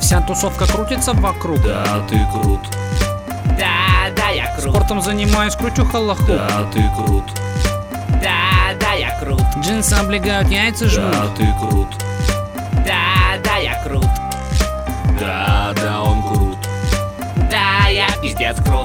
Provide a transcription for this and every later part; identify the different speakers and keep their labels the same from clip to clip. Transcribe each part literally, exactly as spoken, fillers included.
Speaker 1: Вся тусовка крутится вокруг.
Speaker 2: Да, ты крут.
Speaker 3: Да, да, я крут.
Speaker 1: Спортом занимаюсь, кручу халаху.
Speaker 2: Да, ты крут.
Speaker 3: Да, да, я крут.
Speaker 1: Джинсы облегают, яйца жмут.
Speaker 2: Да, ты крут.
Speaker 3: Да, да, я крут.
Speaker 2: Да, да, он крут.
Speaker 3: Да, я пиздец крут.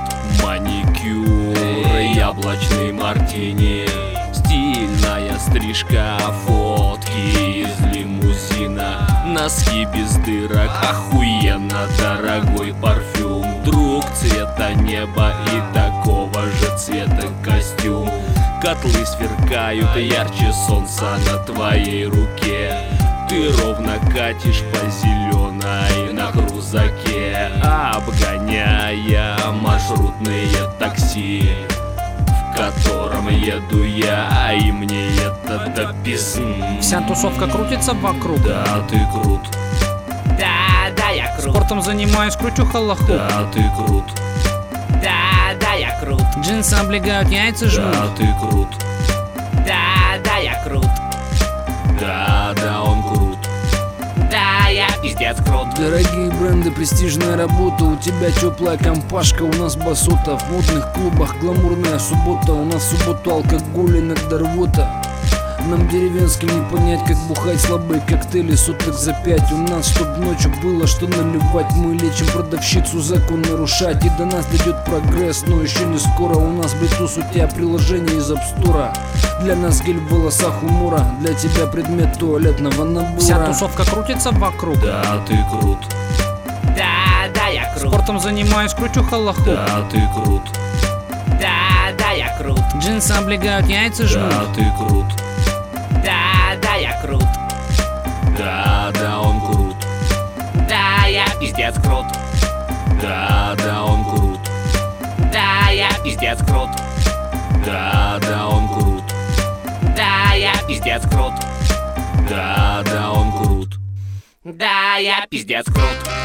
Speaker 2: Маникюр, яблочный мартини, стильная стрижка, фотки из лимузина, носки без дырок, охуенно дорогой парфюм, друг цвета неба и такого же цвета костюм. Котлы сверкают ярче солнца на твоей руке. Ты ровно катишь по зеленой на крузаке, обгоняя маршрутные такси, в котором еду я, и мне это до пизды.
Speaker 1: Вся тусовка крутится вокруг.
Speaker 2: Да, ты крут.
Speaker 3: Да, да, я крут.
Speaker 1: Спортом занимаюсь, кручу халаху.
Speaker 2: Да, ты крут.
Speaker 3: Да, да, я крут.
Speaker 1: Джинсы облегают, яйца жмут.
Speaker 2: Да, ты крут.
Speaker 3: Да, да, я крут.
Speaker 2: Да, да, он крут.
Speaker 3: Да, я пиздец крут.
Speaker 4: Дорогие бренды, престижная работа. У тебя теплая компашка, у нас басота. В модных клубах гламурная суббота. У нас в субботу алкоголь, иногда рвота. Нам деревенским не понять, как бухать слабые коктейли соток за пять. У нас, чтоб ночью было что наливать, мы лечим продавщицу закон нарушать. И до нас дойдет прогресс, но еще не скоро. У нас Bluetooth, у тебя приложение из App Store. Для нас гель в волосах умора, для тебя предмет туалетного набора.
Speaker 1: Вся тусовка крутится вокруг.
Speaker 2: Да, ты крут.
Speaker 3: Да, да, я крут.
Speaker 1: Спортом занимаюсь, кручу халаху.
Speaker 2: Да, ты крут.
Speaker 3: Да, да, я крут.
Speaker 1: Джинсы облегают, яйца жмут.
Speaker 2: Да, ты крут.
Speaker 3: Да, да, я крут.
Speaker 2: Да, да, он крут.
Speaker 3: Да, я пиздец крут.
Speaker 2: Да, да, он крут.
Speaker 3: Да, я пиздец крут.
Speaker 2: Да, да, он крут.
Speaker 3: Да, я пиздец крут.
Speaker 2: Да, да, он крут.
Speaker 3: Да, я пиздец крут.